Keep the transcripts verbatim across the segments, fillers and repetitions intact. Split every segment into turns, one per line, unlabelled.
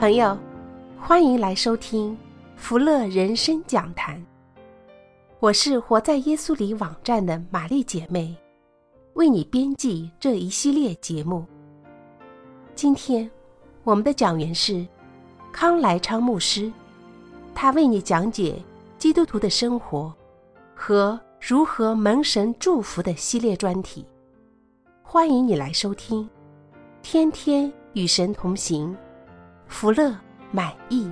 朋友，欢迎来收听福乐人生讲坛。我是活在耶稣里网站的玛丽姐妹，为你编辑这一系列节目。今天我们的讲员是康来昌牧师，他为你讲解基督徒的生活和如何蒙神祝福的系列专题。欢迎你来收听，天天与神同行，福乐满意。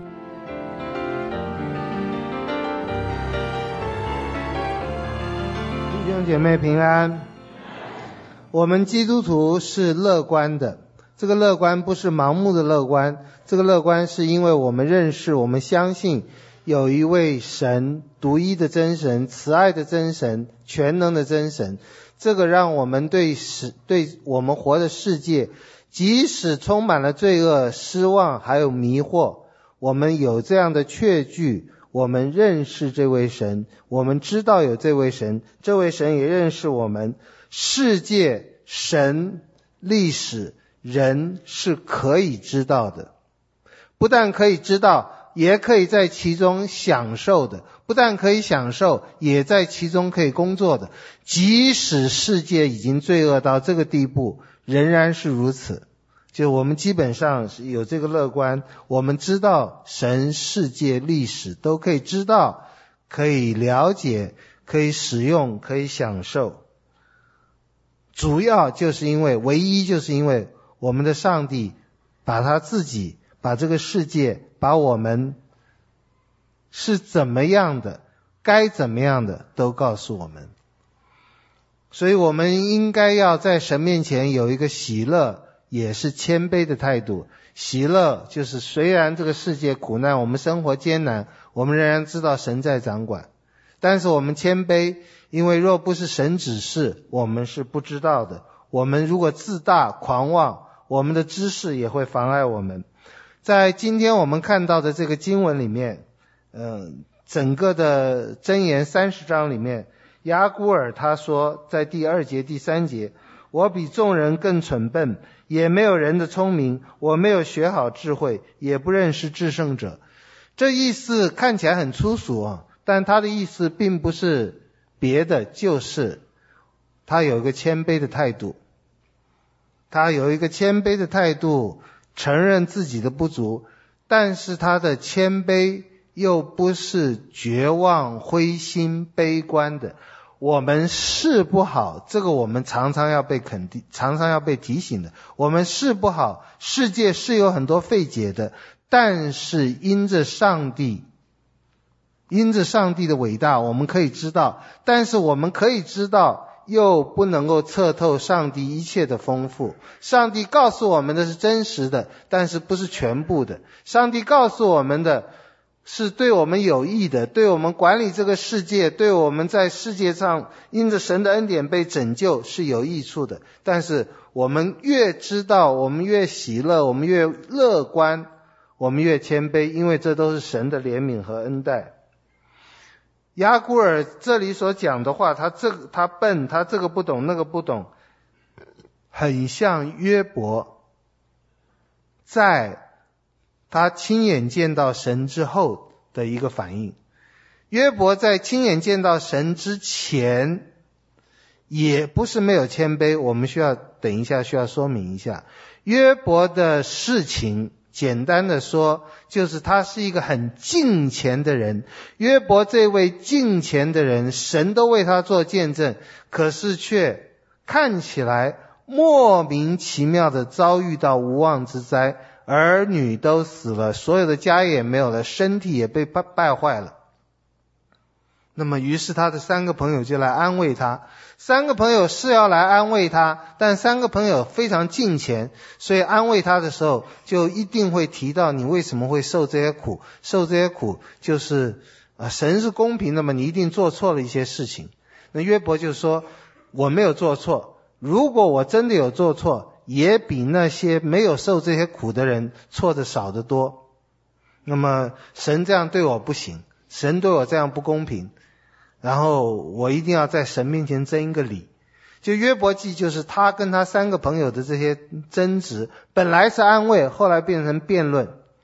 弟兄姐妹平安。我们基督徒是乐观的，这个乐观不是盲目的乐观，这个乐观是因为我们认识，我们相信有一位神，独一的真神，慈爱的真神，全能的真神。这个让我们对世对我们活的世界，即使充满了罪恶、失望还有迷惑，我们有这样的确据，我们认识这位神，我们知道有这位神，这位神也认识我们。世界、神、历史、人是可以知道的，不但可以知道，也可以在其中享受的，不但可以享受，也在其中可以工作的。即使世界已经罪恶到这个地步，仍然是如此。就我们基本上是有这个乐观，我们知道神、世界、历史都可以知道，可以了解，可以使用，可以享受。主要就是因为，唯一就是因为我们的上帝把他自己，把这个世界，把我们是怎么样的，该怎么样的都告诉我们。所以我们应该要在神面前有一个喜乐，也是谦卑的态度。喜乐就是虽然这个世界苦难，我们生活艰难，我们仍然知道神在掌管，但是我们谦卑，因为若不是神指示，我们是不知道的。我们如果自大狂妄，我们的知识也会妨碍我们。在今天我们看到的这个经文里面，嗯，整个的箴言三十章里面，雅古尔他说，在第二节第三节，我比众人更蠢笨，也没有人的聪明，我没有学好智慧，也不认识至圣者。这意思看起来很粗俗啊，但他的意思并不是别的，就是他有一个谦卑的态度，他有一个谦卑的态度，承认自己的不足，但是他的谦卑又不是绝望、灰心、悲观的。我们是不好，这个我们常常要被肯定，常常要被提醒的。我们是不好，世界是有很多费解的，但是因着上帝，因着上帝的伟大，我们可以知道，但是我们可以知道，又不能够测透上帝一切的丰富。上帝告诉我们的是真实的，但是不是全部的。上帝告诉我们的是对我们有益的，对我们管理这个世界，对我们在世界上因着神的恩典被拯救是有益处的。但是我们越知道，我们越喜乐，我们越乐观，我们越谦卑，因为这都是神的怜悯和恩待。雅古尔这里所讲的话，他这个他笨，他这个不懂那个不懂，很像约伯在他亲眼见到神之后的一个反应。约伯在亲眼见到神之前也不是没有谦卑，我们需要等一下需要说明一下。约伯的事情简单的说，就是他是一个很敬虔的人。约伯这位敬虔的人，神都为他做见证，可是却看起来莫名其妙的遭遇到无妄之灾，儿女都死了，所有的家业也没有了，身体也被败坏了。那么于是他的三个朋友就来安慰他，三个朋友是要来安慰他，但三个朋友非常敬虔，所以安慰他的时候就一定会提到你为什么会受这些苦，受这些苦就是啊，神是公平的嘛，你一定做错了一些事情。那约伯就说，我没有做错，如果我真的有做错，也比那些没有受这些苦的人错的少得多。那么神这样对我不行，神对我这样不公平，然后我一定要在神面前争一个理。就约伯记就是他跟他三个朋友的这些争执，本来是安慰，后来变成辩论。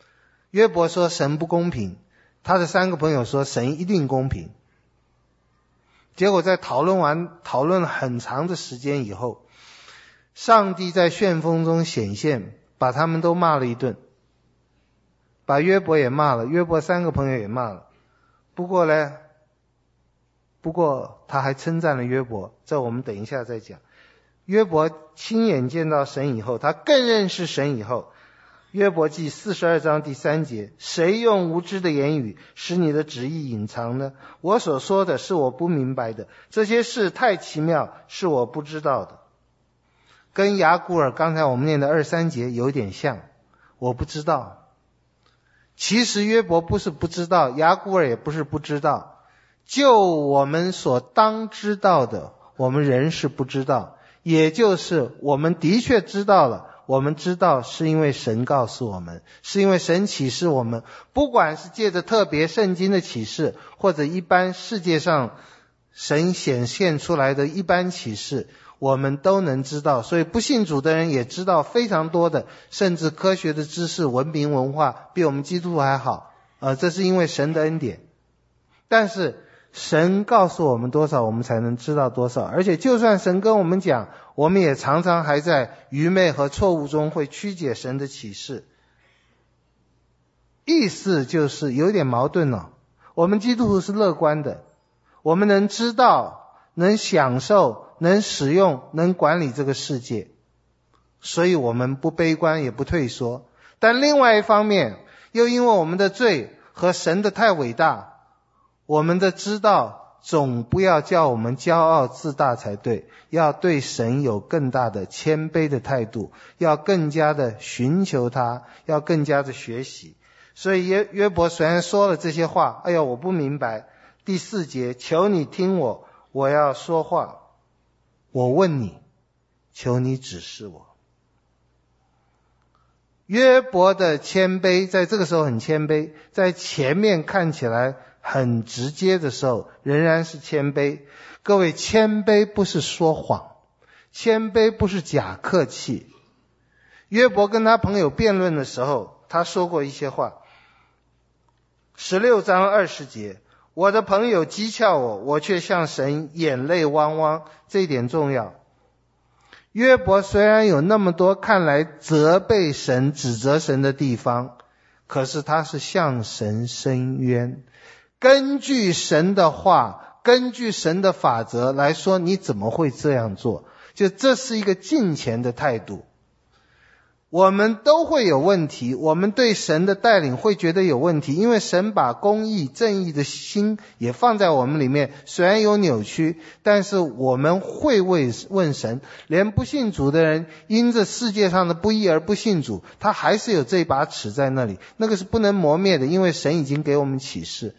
约伯说神不公平，他的三个朋友说神一定公平。结果在讨论完讨论了很长的时间以后，上帝在旋风中显现，把他们都骂了一顿，把约伯也骂了，约伯三个朋友也骂了。不过呢，不过他还称赞了约伯，这我们等一下再讲。约伯亲眼见到神以后，他更认识神以后，约伯记四十二章第三节，谁用无知的言语使你的旨意隐藏呢？我所说的是我不明白的，这些事太奇妙，是我不知道的。跟雅古尔刚才我们念的二三节有点像，我不知道。其实约伯不是不知道，雅古尔也不是不知道，就我们所当知道的，我们人是不知道，也就是我们的确知道了，我们知道是因为神告诉我们，是因为神启示我们，不管是借着特别圣经的启示，或者一般世界上神显现出来的一般启示，我们都能知道。所以不信主的人也知道非常多的，甚至科学的知识、文明文化比我们基督徒还好，呃，这是因为神的恩典。但是神告诉我们多少，我们才能知道多少。而且就算神跟我们讲，我们也常常还在愚昧和错误中会曲解神的启示。意思就是有点矛盾了。我们基督徒是乐观的，我们能知道，能享受，能使用，能管理这个世界，所以我们不悲观也不退缩。但另外一方面，又因为我们的罪和神的太伟大，我们的知道总不要叫我们骄傲自大才对，要对神有更大的谦卑的态度，要更加的寻求他，要更加的学习。所以约约伯虽然说了这些话，哎呀我不明白，第四节，求你听我，我要说话，我问你，求你指示我。约伯的谦卑在这个时候很谦卑，在前面看起来很直接的时候仍然是谦卑。各位，谦卑不是说谎，谦卑不是假客气。约伯跟他朋友辩论的时候，他说过一些话。十六章二十节，我的朋友讥诮我，我却向神眼泪汪汪，这一点重要。约伯虽然有那么多看来责备神、指责神的地方，可是他是向神申冤，根据神的话，根据神的法则来说，你怎么会这样做？就这是一个敬虔的态度。我们都会有问题，我们对神的带领会觉得有问题，因为神把公义、正义的心也放在我们里面，虽然有扭曲，但是我们会问神。连不信主的人因着世界上的不义而不信主，他还是有这把尺在那里，那个是不能磨灭的，因为神已经给我们启示。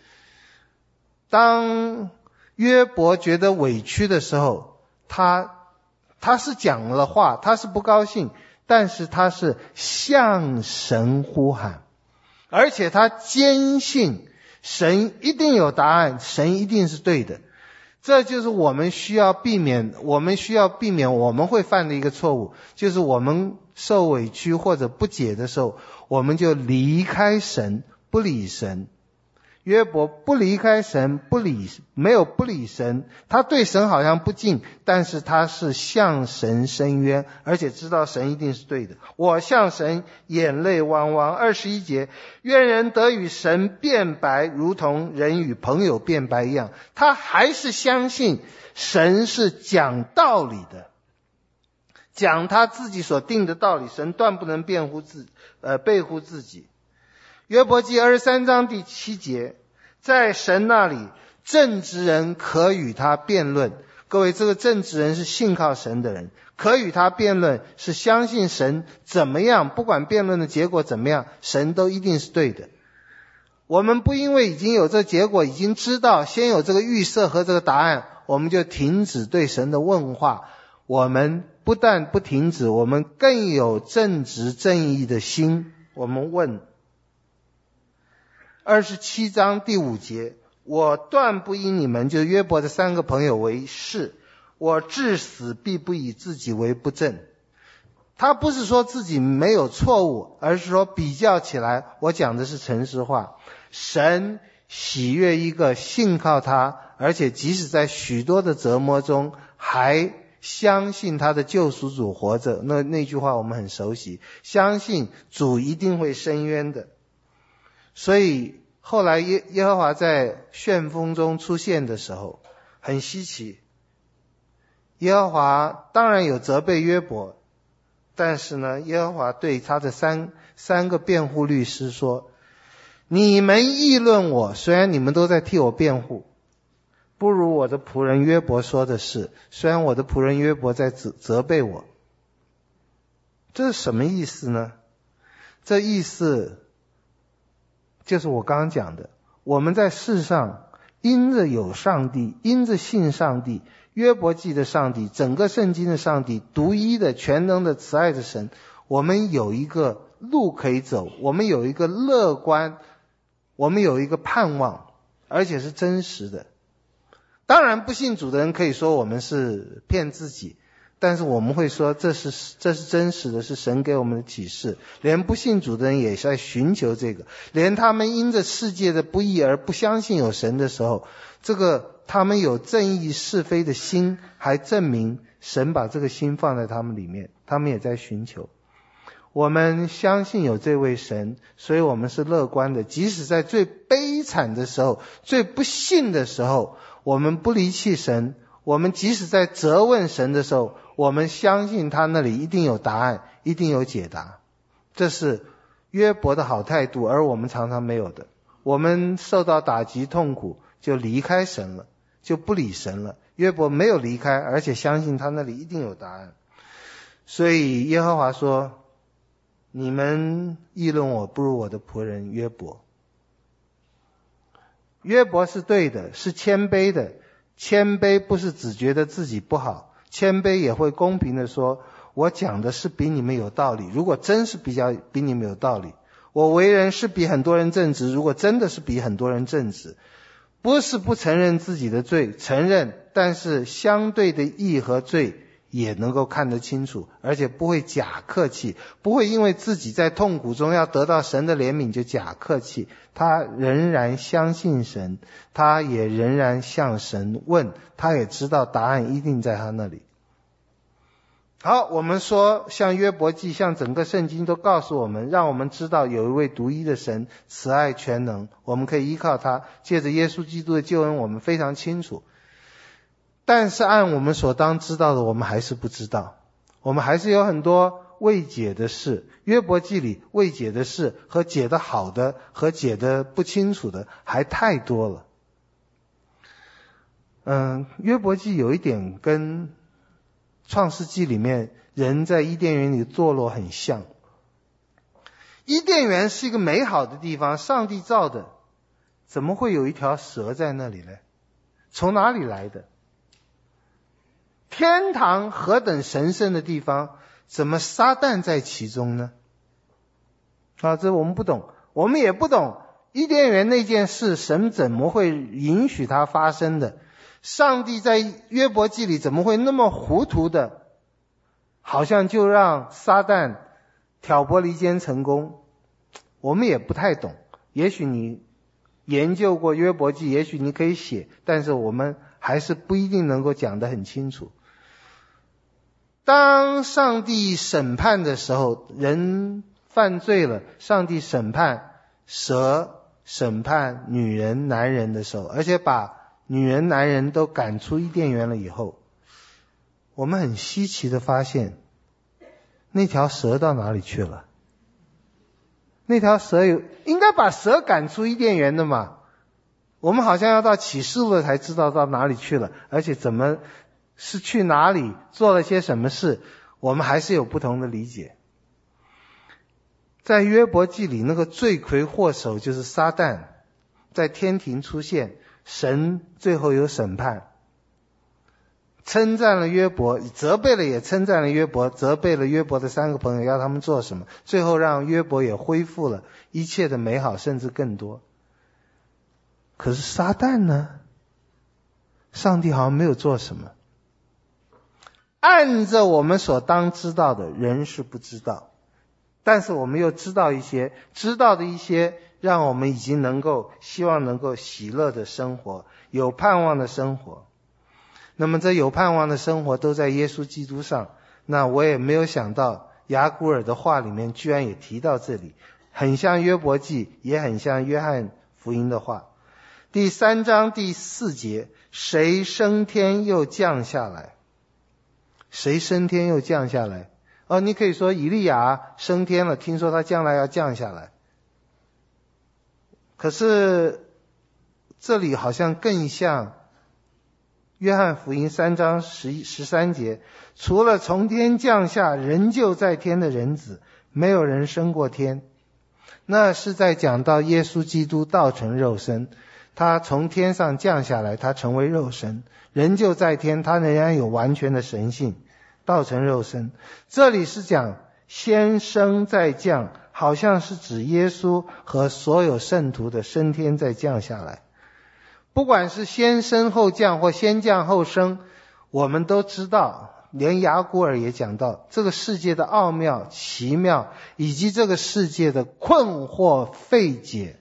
当约伯觉得委屈的时候，他他是讲了话，他是不高兴，但是他是向神呼喊，而且他坚信神一定有答案，神一定是对的。这就是我们需要避免，我们需要避免我们会犯的一个错误，就是我们受委屈或者不解的时候，我们就离开神，不理神。约伯不离开神，不理，没有不理神，他对神好像不敬，但是他是向神申冤，而且知道神一定是对的。我向神眼泪汪汪。二十一节，愿人得与神辩白，如同人与朋友辩白一样。他还是相信神是讲道理的，讲他自己所定的道理，神断不能辩护自呃背乎自己。约伯记二十三章第七节，在神那里正直人可与他辩论。各位，这个正直人是信靠神的人，可与他辩论是相信神怎么样，不管辩论的结果怎么样，神都一定是对的。我们不因为已经有这结果，已经知道，先有这个预设和这个答案，我们就停止对神的问话。我们不但不停止，我们更有正直正义的心。我们问二十七章第五节，我断不以你们，就是约伯的三个朋友为是，我至死必不以自己为不正。 他不是说自己没有错误，而是说比较起来，我讲的是诚实话。神喜悦一个信靠他，而且即使在许多的折磨中还相信他的救赎主活着，那那句话我们很熟悉，相信主一定会伸冤的。所以后来耶耶和华在旋风中出现的时候很稀奇，耶和华当然有责备约伯，但是呢，耶和华对他的三三个辩护律师说，你们议论我，虽然你们都在替我辩护，不如我的仆人约伯说的是，虽然我的仆人约伯在责责备我。这是什么意思呢？这意思就是我刚刚讲的，我们在世上因着有上帝，因着信上帝，约伯记的上帝，整个圣经的上帝，独一的全能的慈爱的神，我们有一个路可以走，我们有一个乐观，我们有一个盼望，而且是真实的。当然不信主的人可以说我们是骗自己，但是我们会说这是这是真实的，是神给我们的启示。连不信主的人也在寻求这个，连他们因着世界的不义而不相信有神的时候，这个他们有正义是非的心，还证明神把这个心放在他们里面，他们也在寻求。我们相信有这位神，所以我们是乐观的，即使在最悲惨的时候，最不幸的时候，我们不离弃神，我们即使在责问神的时候，我们相信他那里一定有答案，一定有解答。这是约伯的好态度，而我们常常没有的。我们受到打击痛苦就离开神了，就不理神了。约伯没有离开，而且相信他那里一定有答案。所以耶和华说，你们议论我，不如我的仆人约伯。约伯是对的，是谦卑的。谦卑不是只觉得自己不好，谦卑也会公平的说，我讲的是比你们有道理，如果真是比较比你们有道理，我为人是比很多人正直，如果真的是比很多人正直，不是不承认自己的罪，承认，但是相对的义和罪也能够看得清楚，而且不会假客气，不会因为自己在痛苦中要得到神的怜悯就假客气，他仍然相信神，他也仍然向神问，他也知道答案一定在他那里。好，我们说像约伯记，像整个圣经都告诉我们，让我们知道有一位独一的神，慈爱全能，我们可以依靠他，借着耶稣基督的救恩，我们非常清楚。但是按我们所当知道的，我们还是不知道，我们还是有很多未解的事。约伯记里未解的事和解得好的和解得不清楚的还太多了。嗯，约伯记有一点跟创世纪里面人在伊甸园里堕落很像。伊甸园是一个美好的地方，上帝造的，怎么会有一条蛇在那里呢？从哪里来的？天堂何等神圣的地方，怎么撒旦在其中呢？啊，这我们不懂，我们也不懂伊甸园那件事，神怎么会允许它发生的？上帝在约伯记里怎么会那么糊涂的，好像就让撒旦挑拨离间成功？我们也不太懂，也许你研究过约伯记，也许你可以写，但是我们还是不一定能够讲得很清楚。当上帝审判的时候，人犯罪了，上帝审判蛇，审判女人男人的时候，而且把女人男人都赶出伊甸园了以后，我们很稀奇的发现，那条蛇到哪里去了？那条蛇有应该把蛇赶出伊甸园的嘛，我们好像要到启示录才知道到哪里去了，而且怎么是去哪里，做了些什么事，我们还是有不同的理解。在约伯记里，那个罪魁祸首就是撒旦，在天庭出现，神最后有审判，称赞了约伯，责备了也称赞了约伯，责备了约伯的三个朋友要他们做什么，最后让约伯也恢复了一切的美好，甚至更多。可是撒旦呢？上帝好像没有做什么。 按着我们所当知道的，人是不知道，但是我们又知道一些，知道的一些让我们已经能够希望能够喜乐的生活，有盼望的生活。那么这有盼望的生活都在耶稣基督上。那我也没有想到雅古尔的话里面居然也提到这里，很像约伯记，也很像约翰福音的话。第三章第四节，谁升天又降下来？谁升天又降下来？哦，你可以说以利亚升天了，听说他将来要降下来。可是这里好像更像约翰福音三章十一十三节，除了从天降下仍旧在天的人子，没有人升过天。那是在讲到耶稣基督道成肉身，他从天上降下来，他成为肉身，仍旧在天，他仍然有完全的神性，道成肉身。这里是讲先升再降，好像是指耶稣和所有圣徒的升天再降下来。不管是先升后降或先降后升，我们都知道，连雅古尔也讲到这个世界的奥妙奇妙，以及这个世界的困惑费解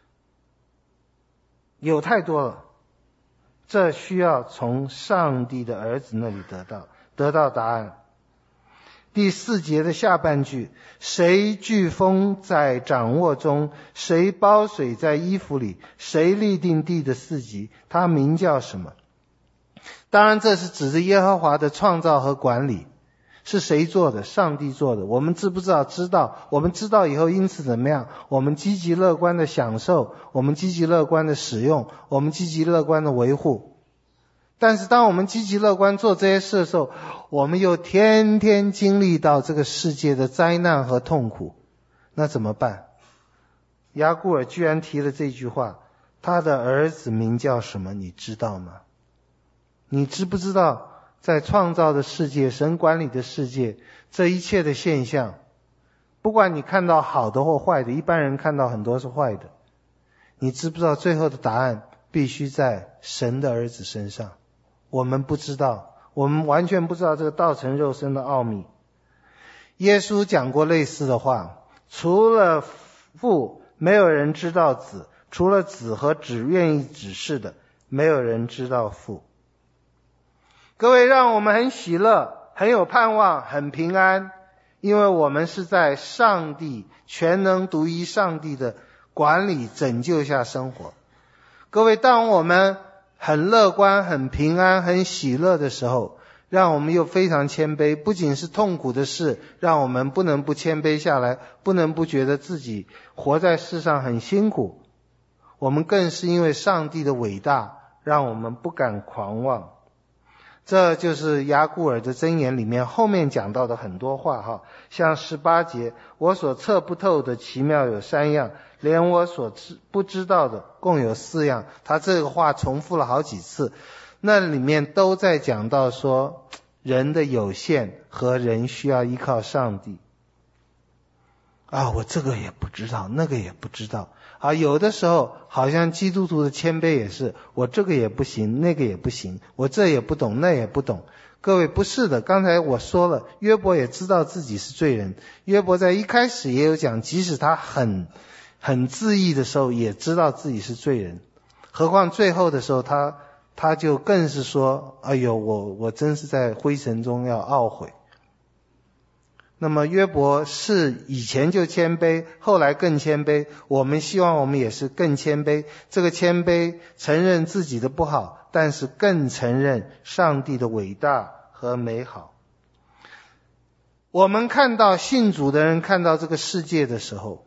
有太多了，这需要从上帝的儿子那里得到得到答案。第四节的下半句，谁飓风在掌握中，谁包水在衣服里，谁立定地的四极，他名叫什么？当然这是指着耶和华的创造和管理。是谁做的？上帝做的。我们知不知道？知道。我们知道以后因此怎么样？我们积极乐观的享受，我们积极乐观的使用，我们积极乐观的维护。但是当我们积极乐观做这些事的时候，我们又天天经历到这个世界的灾难和痛苦，那怎么办？雅古尔居然提了这句话，他的儿子名叫什么？你知道吗？你知不知道在创造的世界，神管理的世界，这一切的现象，不管你看到好的或坏的，一般人看到很多是坏的，你知不知道最后的答案必须在神的儿子身上？我们不知道，我们完全不知道这个道成肉身的奥秘。耶稣讲过类似的话，除了父，没有人知道子，除了子和只愿意指示的，没有人知道父。各位，让我们很喜乐，很有盼望，很平安，因为我们是在上帝全能独一上帝的管理拯救下生活。各位，当我们很乐观，很平安，很喜乐的时候，让我们又非常谦卑。不仅是痛苦的事，让我们不能不谦卑下来，不能不觉得自己活在世上很辛苦。我们更是因为上帝的伟大，让我们不敢狂妄。这就是雅古尔的箴言里面后面讲到的很多话哈，像十八节，我所测不透的奇妙有三样，连我所知不知道的共有四样。他这个话重复了好几次，那里面都在讲到说人的有限和人需要依靠上帝。啊，我这个也不知道，那个也不知道啊。有的时候好像基督徒的谦卑也是，我这个也不行，那个也不行，我这也不懂，那也不懂。各位，不是的，刚才我说了，约伯也知道自己是罪人。约伯在一开始也有讲，即使他很很自义的时候，也知道自己是罪人。何况最后的时候，他他就更是说，哎呦，我我真是在灰尘中要懊悔。那么约伯是以前就谦卑，后来更谦卑，我们希望我们也是更谦卑。这个谦卑承认自己的不好，但是更承认上帝的伟大和美好。我们看到信主的人看到这个世界的时候，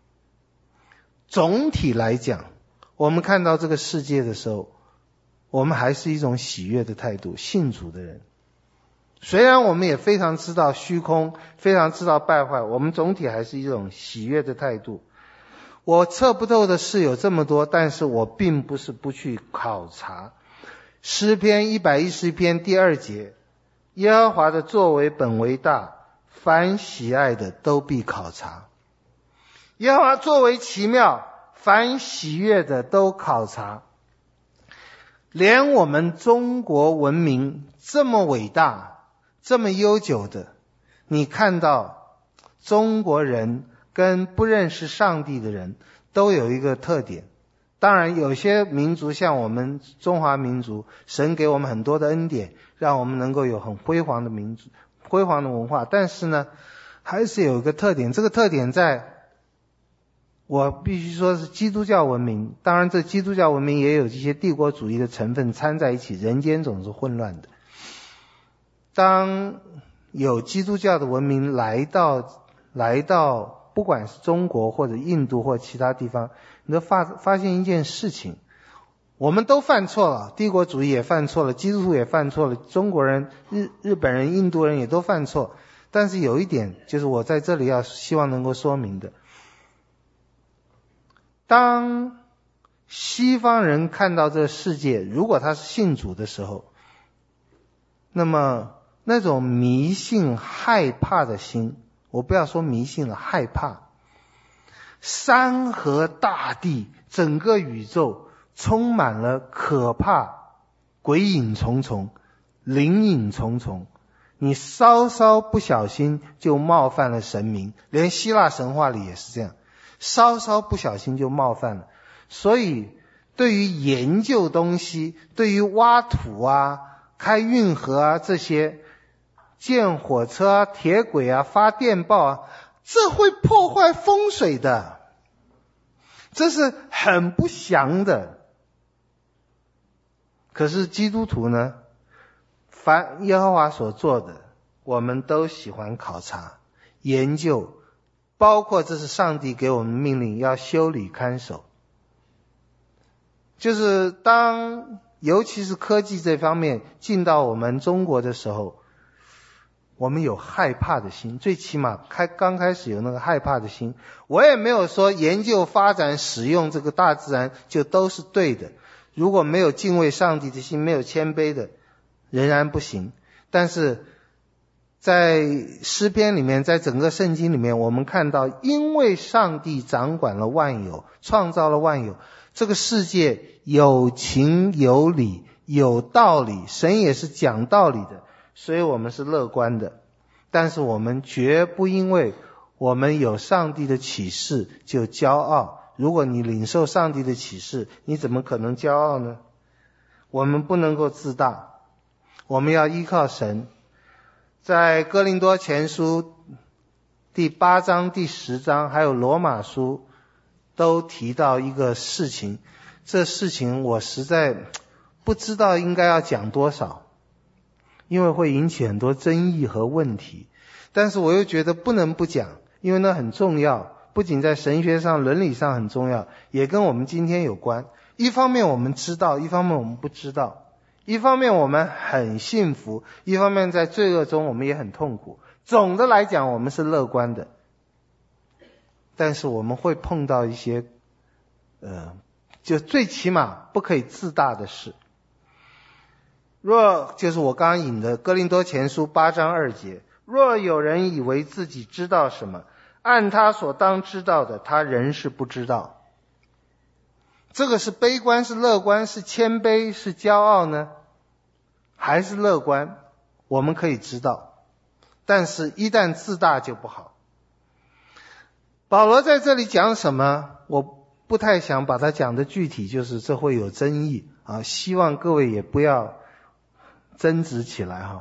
总体来讲，我们看到这个世界的时候，我们还是一种喜悦的态度。信主的人虽然我们也非常知道虚空，非常知道败坏，我们总体还是一种喜悦的态度。我测不透的事有这么多，但是我并不是不去考察。诗篇一百一十篇第二节，耶和华的作为本为大，凡喜爱的都必考察。耶和华作为奇妙，凡喜悦的都考察。连我们中国文明这么伟大， 这么悠久的，你看到中国人跟不认识上帝的人都有一个特点。当然有些民族像我们中华民族，神给我们很多的恩典，让我们能够有很辉煌的民族辉煌的文化，但是呢还是有一个特点，这个特点在我必须说是基督教文明，当然这基督教文明也有一些帝国主义的成分掺在一起，人间总是混乱的。当有基督教的文明来到来到不管是中国或者印度或其他地方，你都发发现一件事情，我们都犯错了，帝国主义也犯错了，基督徒也犯错了，中国人、日日本人、印度人也都犯错。但是有一点就是我在这里要希望能够说明的，当西方人看到这个世界，如果他是信主的时候，那么那种迷信害怕的心，我不要说迷信了，害怕，山河大地整个宇宙充满了可怕，鬼影重重，灵影重重，你稍稍不小心就冒犯了神明，连希腊神话里也是这样，稍稍不小心就冒犯了。所以对于研究东西，对于挖土啊、开运河啊这些，建火车啊、铁轨啊、发电报啊，这会破坏风水的，这是很不祥的。可是基督徒呢，凡耶和华所做的，我们都喜欢考察、研究，包括这是上帝给我们命令要修理看守。就是当尤其是科技这方面进到我们中国的时候，我们有害怕的心，最起码开刚开始有那个害怕的心。我也没有说研究发展使用这个大自然就都是对的，如果没有敬畏上帝的心，没有谦卑的，仍然不行。但是在诗篇里面，在整个圣经里面，我们看到因为上帝掌管了万有，创造了万有，这个世界有情有理有道理，神也是讲道理的，所以我们是乐观的。但是我们绝不因为我们有上帝的启示就骄傲。如果你领受上帝的启示，你怎么可能骄傲呢？我们不能够自大，我们要依靠神。在哥林多前书第八章、第十章还有罗马书都提到一个事情，这事情我实在不知道应该要讲多少，因为会引起很多争议和问题，但是我又觉得不能不讲，因为那很重要，不仅在神学上、伦理上很重要，也跟我们今天有关。一方面我们知道，一方面我们不知道，一方面我们很幸福，一方面在罪恶中我们也很痛苦。总的来讲我们是乐观的，但是我们会碰到一些呃，就最起码不可以自大的事。若就是我刚刚引的哥林多前书八章二节，若有人以为自己知道什么，按他所当知道的，他仍是不知道。这个是悲观，是乐观，是谦卑，是骄傲呢？还是乐观？我们可以知道，但是一旦自大就不好。保罗在这里讲什么？我不太想把它讲的具体，就是这会有争议啊，希望各位也不要争执起来哈。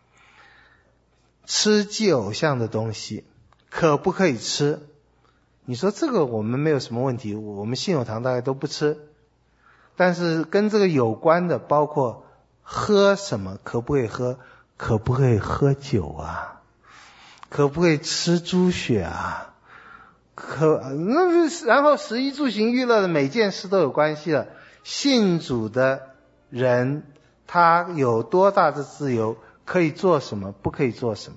吃祭偶像的东西可不可以吃？你说这个我们没有什么问题，我们信友堂大概都不吃。但是跟这个有关的，包括喝什么，可不可以喝？可不可以喝酒啊？可不可以吃猪血啊？可那然后食衣住行娱乐的每件事都有关系了。信主的人他有多大的自由，可以做什么，不可以做什么。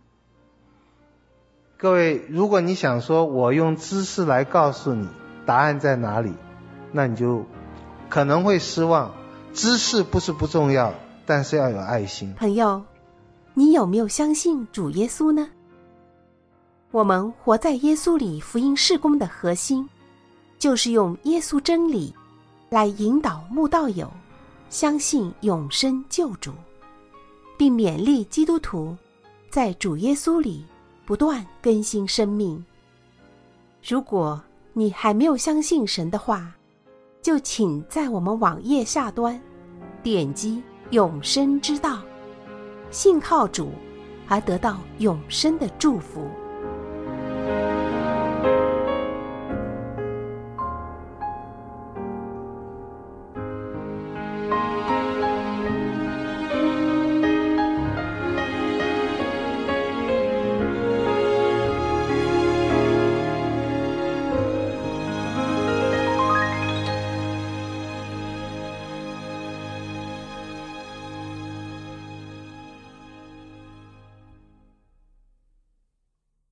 各位，如果你想说我用知识来告诉你答案在哪里，那你就可能会失望。知识不是不重要，但是要有爱心。
朋友，你有没有相信主耶稣呢？我们活在耶稣里福音事工的核心，就是用耶稣真理来引导慕道友相信永生救主。 并勉励基督徒在主耶稣里不断更新生命。如果你还没有相信神的话，就请在我们网页下端点击永生之道，信靠主而得到永生的祝福。